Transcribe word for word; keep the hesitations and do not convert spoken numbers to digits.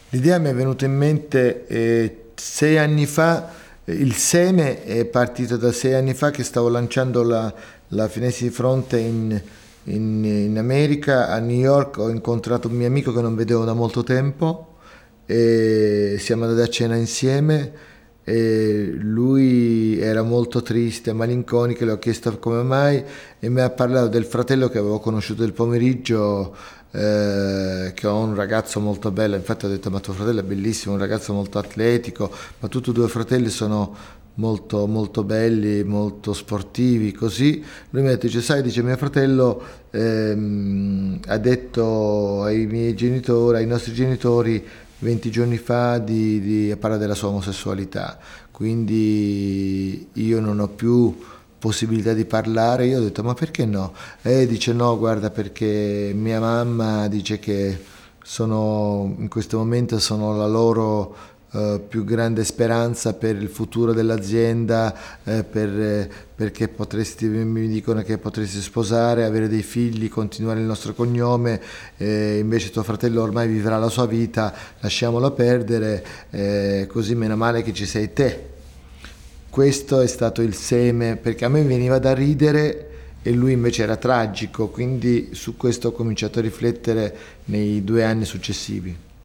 L'idea mi è venuta in mente eh, sei anni fa. Eh, il seme è partito da sei anni fa che stavo lanciando la, la finestra di fronte in, in- in America. A New York ho incontrato un mio amico che non vedevo da molto tempo e siamo andati a cena insieme e lui era molto triste, malinconico, le ho chiesto come mai e mi ha parlato del fratello che avevo conosciuto il pomeriggio, eh, che ho un ragazzo molto bello. Infatti ho detto: ma tuo fratello è bellissimo, un ragazzo molto atletico, ma tutti e due i fratelli sono molto molto belli, molto sportivi, così. Lui mi ha detto, dice, sai, dice, mio fratello ehm, ha detto ai miei genitori, ai nostri genitori venti giorni fa di, di parlare della sua omosessualità, quindi io non ho più possibilità di parlare. Io ho detto: ma perché no? E dice: no, guarda, perché mia mamma dice che sono in questo momento sono la loro eh, più grande speranza per il futuro dell'azienda, eh, per, eh, perché potresti, mi dicono che potresti sposare, avere dei figli, continuare il nostro cognome, eh, invece tuo fratello ormai vivrà la sua vita, lasciamolo perdere, eh, così meno male che ci sei te. Questo è stato il seme, perché a me veniva da ridere e lui invece era tragico, quindi su questo ho cominciato a riflettere nei due anni successivi.